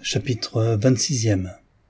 Chapitre 26e.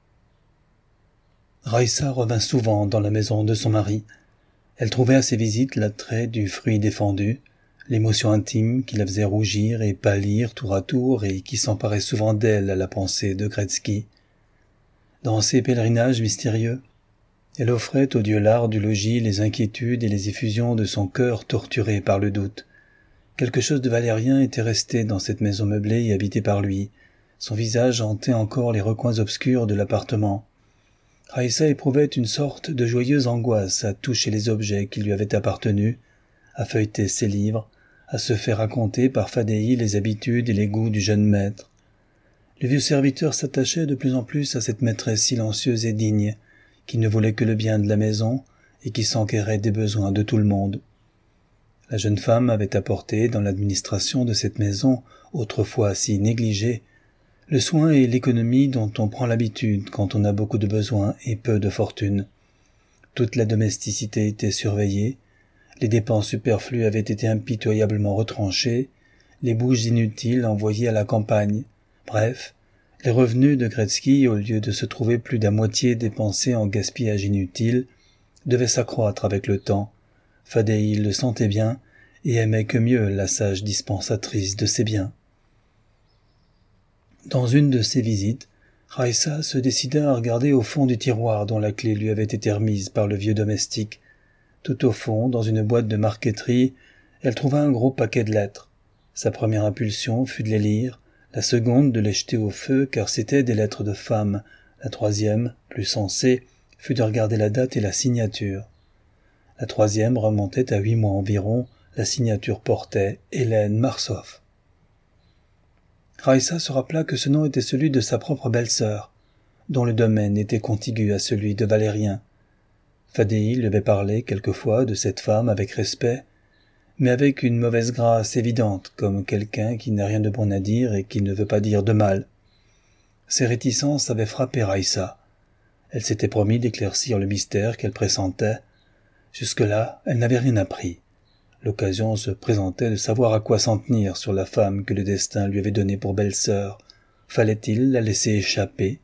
Raïssa revint souvent dans la maison de son mari. Elle trouvait à ses visites l'attrait du fruit défendu, l'émotion intime qui la faisait rougir et pâlir tour à tour et qui s'emparait souvent d'elle à la pensée de Gretzky. Dans ses pèlerinages mystérieux, elle offrait au dieu l'art du logis les inquiétudes et les effusions de son cœur torturé par le doute. Quelque chose de valérien était resté dans cette maison meublée et habitée par lui. Son visage hantait encore les recoins obscurs de l'appartement. Raïssa éprouvait une sorte de joyeuse angoisse à toucher les objets qui lui avaient appartenu, à feuilleter ses livres, à se faire raconter par Fadéhi les habitudes et les goûts du jeune maître. Le vieux serviteur s'attachait de plus en plus à cette maîtresse silencieuse et digne, qui ne voulait que le bien de la maison et qui s'enquérait des besoins de tout le monde. La jeune femme avait apporté dans l'administration de cette maison, autrefois si négligée, le soin et l'économie dont on prend l'habitude quand on a beaucoup de besoins et peu de fortune. Toute la domesticité était surveillée, les dépenses superflues avaient été impitoyablement retranchées, les bouches inutiles envoyées à la campagne. Bref, les revenus de Gretzky, au lieu de se trouver plus d'à moitié dépensés en gaspillage inutile, devaient s'accroître avec le temps. Fadéhi le sentait bien et aimait que mieux la sage dispensatrice de ses biens. Dans une de ses visites, Raïssa se décida à regarder au fond du tiroir dont la clé lui avait été remise par le vieux domestique. Tout au fond, dans une boîte de marqueterie, elle trouva un gros paquet de lettres. Sa première impulsion fut de les lire, la seconde de les jeter au feu car c'étaient des lettres de femmes. La troisième, plus sensée, fut de regarder la date et la signature. La troisième remontait à 8 mois environ, la signature portait Hélène Marsoff. Raïssa se rappela que ce nom était celui de sa propre belle-sœur, dont le domaine était contigu à celui de Valérien. Fadéhi lui avait parlé quelquefois de cette femme avec respect, mais avec une mauvaise grâce évidente, comme quelqu'un qui n'a rien de bon à dire et qui ne veut pas dire de mal. Ces réticences avaient frappé Raïssa. Elle s'était promis d'éclaircir le mystère qu'elle pressentait. Jusque-là, elle n'avait rien appris. L'occasion se présentait de savoir à quoi s'en tenir sur la femme que le destin lui avait donnée pour belle-sœur. Fallait-il la laisser échapper?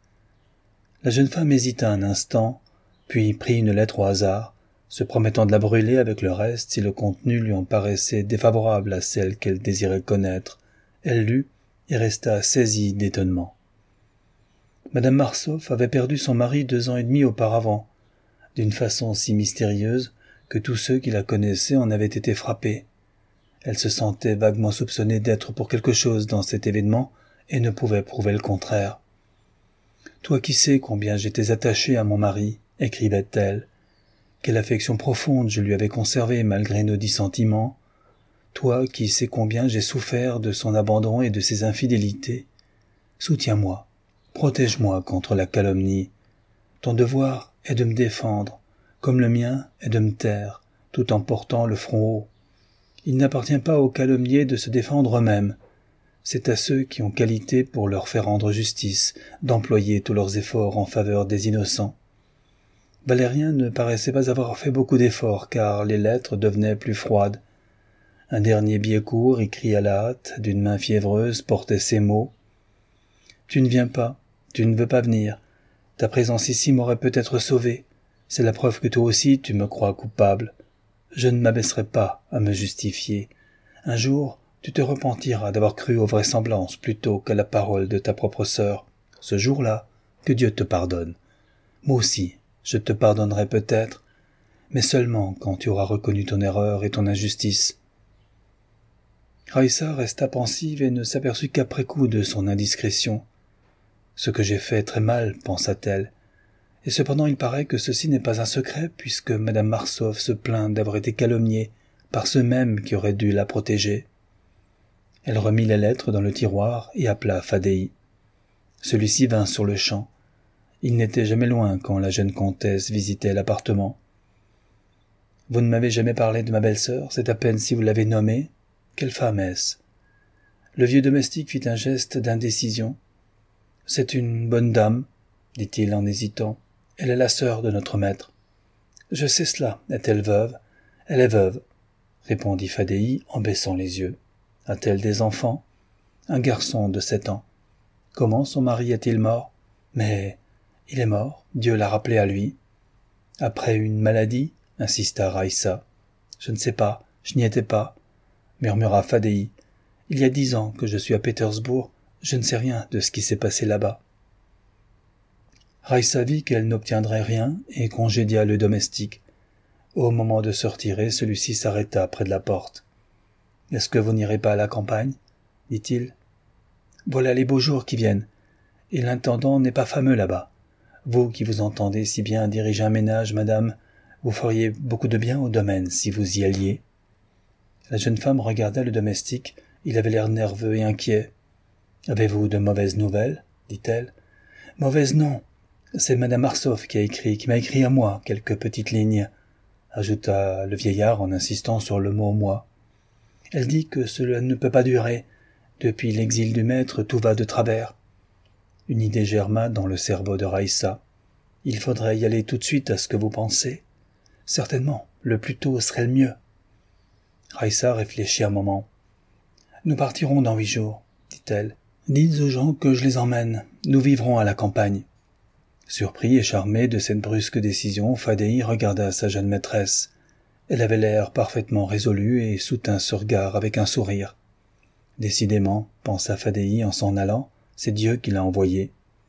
La jeune femme hésita un instant, puis prit une lettre au hasard, se promettant de la brûler avec le reste si le contenu lui en paraissait défavorable à celle qu'elle désirait connaître. Elle lut et resta saisie d'étonnement. Madame Marsoff avait perdu son mari 2 ans et demi auparavant, d'une façon si mystérieuse que tous ceux qui la connaissaient en avaient été frappés. Elle se sentait vaguement soupçonnée d'être pour quelque chose dans cet événement et ne pouvait prouver le contraire. « Toi qui sais combien j'étais attachée à mon mari, » écrivait-elle, « quelle affection profonde je lui avais conservée malgré nos dissentiments. Toi qui sais combien j'ai souffert de son abandon et de ses infidélités. Soutiens-moi, protège-moi contre la calomnie. Ton devoir est de me défendre, comme le mien est de me taire, tout en portant le front haut. Il n'appartient pas aux calomniers de se défendre eux-mêmes. C'est à ceux qui ont qualité pour leur faire rendre justice, d'employer tous leurs efforts en faveur des innocents. » Valérien ne paraissait pas avoir fait beaucoup d'efforts, car les lettres devenaient plus froides. Un dernier billet court, écrit à la hâte, d'une main fiévreuse, portait ces mots. « Tu ne viens pas, tu ne veux pas venir. Ta présence ici m'aurait peut-être sauvé. C'est la preuve que toi aussi tu me crois coupable. Je ne m'abaisserai pas à me justifier. Un jour, tu te repentiras d'avoir cru aux vraisemblances plutôt qu'à la parole de ta propre sœur. Ce jour-là, que Dieu te pardonne. Moi aussi, je te pardonnerai peut-être, mais seulement quand tu auras reconnu ton erreur et ton injustice. » Raïssa resta pensive et ne s'aperçut qu'après coup de son indiscrétion. « Ce que j'ai fait très mal, pensa-t-elle. Et cependant il paraît que ceci n'est pas un secret puisque Madame Marsoff se plaint d'avoir été calomniée par ceux mêmes qui auraient dû la protéger. » Elle remit les lettres dans le tiroir et appela Fadéhi. Celui-ci vint sur-le-champ. Il n'était jamais loin quand la jeune comtesse visitait l'appartement. « Vous ne m'avez jamais parlé de ma belle-sœur, c'est à peine si vous l'avez nommée. Quelle femme est-ce » Le vieux domestique fit un geste d'indécision. « C'est une bonne dame, » dit-il en hésitant. « Elle est la sœur de notre maître. »« Je sais cela. Est-elle veuve ?»« Elle est veuve, » répondit Fadéhi en baissant les yeux. « A-t-elle des enfants ?»« Un garçon de 7 ans. » Comment son mari est-il mort? Mais il est mort, Dieu l'a rappelé à lui. Après une maladie? Insista Raïssa. Je ne sais pas, je n'y étais pas, murmura Fadéi. Il y a 10 ans que je suis à Pétersbourg, je ne sais rien de ce qui s'est passé là-bas. Raïssa vit qu'elle n'obtiendrait rien et congédia le domestique. Au moment de se retirer, celui-ci s'arrêta près de la porte. « Est-ce que vous n'irez pas à la campagne ?» dit-il. « Voilà les beaux jours qui viennent, et l'intendant n'est pas fameux là-bas. Vous qui vous entendez si bien diriger un ménage, madame, vous feriez beaucoup de bien au domaine si vous y alliez. » La jeune femme regarda le domestique, il avait l'air nerveux et inquiet. « Avez-vous de mauvaises nouvelles ?» dit-elle. « Mauvaises non. C'est madame Marsoff qui m'a écrit à moi quelques petites lignes, » ajouta le vieillard en insistant sur le mot « moi ». Elle dit que cela ne peut pas durer. Depuis l'exil du maître, tout va de travers. Une idée germa dans le cerveau de Raïssa. Il faudrait y aller tout de suite à ce que vous pensez. Certainement, le plus tôt serait le mieux. Raïssa réfléchit un moment. Nous partirons dans 8 jours, dit-elle. Dites aux gens que je les emmène. Nous vivrons à la campagne. Surpris et charmé de cette brusque décision, Fadéi regarda sa jeune maîtresse. Elle avait l'air parfaitement résolue et soutint ce regard avec un sourire. Décidément, pensa Fadéi en s'en allant, c'est Dieu qui l'a envoyé.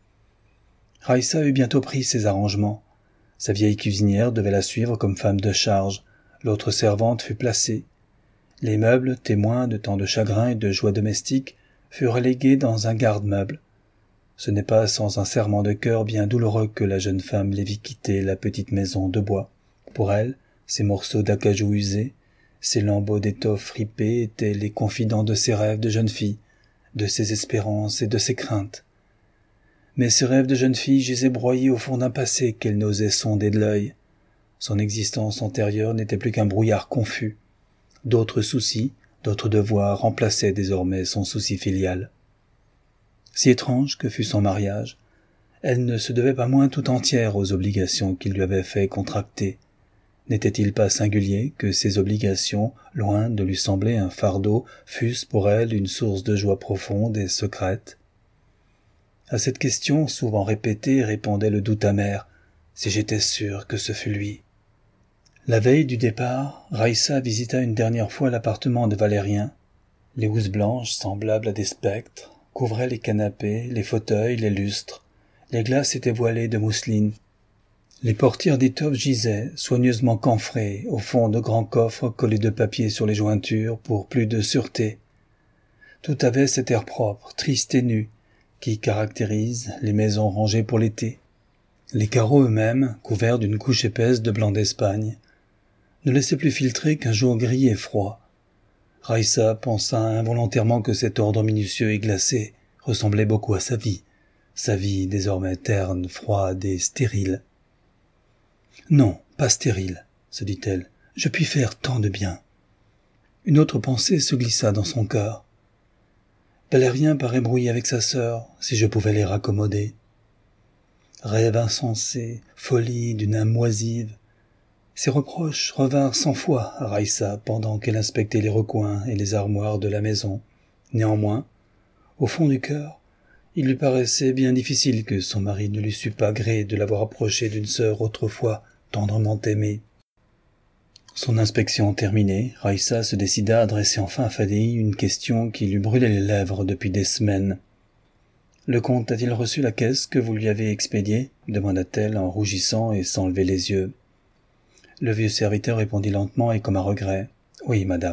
Raïssa eut bientôt pris ses arrangements. Sa vieille cuisinière devait la suivre comme femme de charge. L'autre servante fut placée. Les meubles, témoins de tant de chagrin et de joie domestique, furent relégués dans un garde-meuble. Ce n'est pas sans un serrement de cœur bien douloureux que la jeune femme les vit quitter la petite maison de bois. Pour elle, ces morceaux d'acajou usés, ces lambeaux d'étoffe fripée étaient les confidents de ses rêves de jeune fille, de ses espérances et de ses craintes. Mais ces rêves de jeune fille gisaient broyés au fond d'un passé qu'elle n'osait sonder de l'œil. Son existence antérieure n'était plus qu'un brouillard confus. D'autres soucis, d'autres devoirs remplaçaient désormais son souci filial. Si étrange que fût son mariage, elle ne se devait pas moins tout entière aux obligations qu'il lui avait fait contracter. N'était-il pas singulier que ces obligations, loin de lui sembler un fardeau, fussent pour elle une source de joie profonde et secrète? À cette question, souvent répétée, répondait le doute amer. Si j'étais sûr que ce fût lui. La veille du départ, Raïssa visita une dernière fois l'appartement de Valérien. Les housses blanches, semblables à des spectres, couvraient les canapés, les fauteuils, les lustres. Les glaces étaient voilées de mousseline. Les portières d'étoffe gisaient, soigneusement camfrées, au fond de grands coffres collés de papier sur les jointures pour plus de sûreté. Tout avait cet air propre, triste et nu, qui caractérise les maisons rangées pour l'été. Les carreaux eux-mêmes, couverts d'une couche épaisse de blanc d'Espagne, ne laissaient plus filtrer qu'un jour gris et froid. Raïssa pensa involontairement que cet ordre minutieux et glacé ressemblait beaucoup à sa vie désormais terne, froide et stérile. « Non, pas stérile, » se dit-elle, « je puis faire tant de bien. » Une autre pensée se glissa dans son cœur. « Valérien paraît brouillé avec sa sœur, si je pouvais les raccommoder. » Rêve insensé, folie d'une âme oisive. Ces reproches revinrent 100 fois à Raïssa pendant qu'elle inspectait les recoins et les armoires de la maison. Néanmoins, au fond du cœur, il lui paraissait bien difficile que son mari ne lui sût pas gré de l'avoir approché d'une sœur autrefois tendrement aimée. Son inspection terminée, Raïssa se décida à adresser enfin à Fadéi une question qui lui brûlait les lèvres depuis des semaines. « Le comte a-t-il reçu la caisse que vous lui avez expédiée » demanda-t-elle en rougissant et sans lever les yeux. Le vieux serviteur répondit lentement et comme à regret. « Oui, madame. »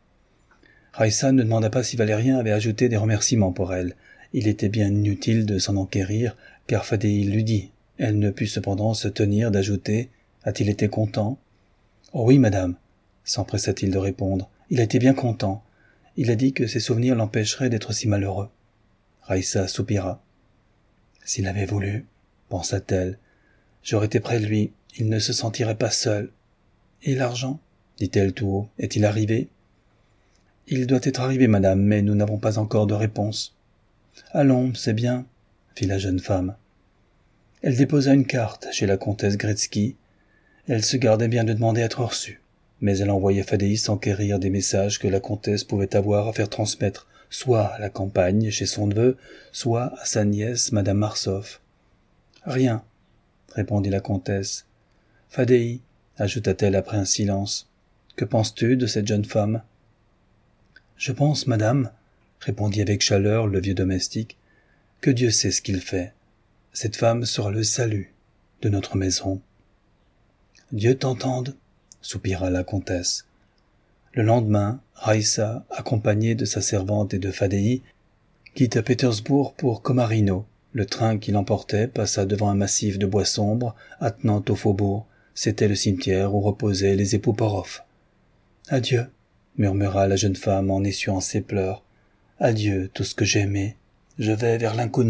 Raïssa ne demanda pas si Valérien avait ajouté des remerciements pour elle. Il était bien inutile de s'en enquérir, car Fadéi l'eût dit. Elle ne put cependant se tenir d'ajouter « A-t-il été content ?»« Oh oui, madame, » s'empressa-t-il de répondre. « Il a été bien content. Il a dit que ses souvenirs l'empêcheraient d'être si malheureux. » Raïssa soupira. « S'il avait voulu, » pensa-t-elle, « j'aurais été près de lui, il ne se sentirait pas seul. »« Et l'argent ?» dit-elle tout haut. « Est-il arrivé ?»« Il doit être arrivé, madame, mais nous n'avons pas encore de réponse. »« Allons, c'est bien, » fit la jeune femme. Elle déposa une carte chez la comtesse Gretzky. Elle se gardait bien de demander à être reçue, mais elle envoyait Fadéi s'enquérir des messages que la comtesse pouvait avoir à faire transmettre soit à la campagne chez son neveu, soit à sa nièce madame Marsoff. Rien, répondit la comtesse. Fadei, ajouta-t-elle après un silence, que penses-tu de cette jeune femme? Je pense, madame, répondit avec chaleur le vieux domestique, que Dieu sait ce qu'il fait. Cette femme sera le salut de notre maison. Dieu t'entende, soupira la comtesse. Le lendemain, Raïssa, accompagnée de sa servante et de Fadei, quitta Pétersbourg pour Komarino. Le train qui l'emportait passa devant un massif de bois sombre attenant au faubourg. C'était le cimetière où reposaient les époux Poroff. « Adieu, murmura la jeune femme en essuyant ses pleurs. « Adieu, tout ce que j'aimais. Je vais vers l'inconnu. »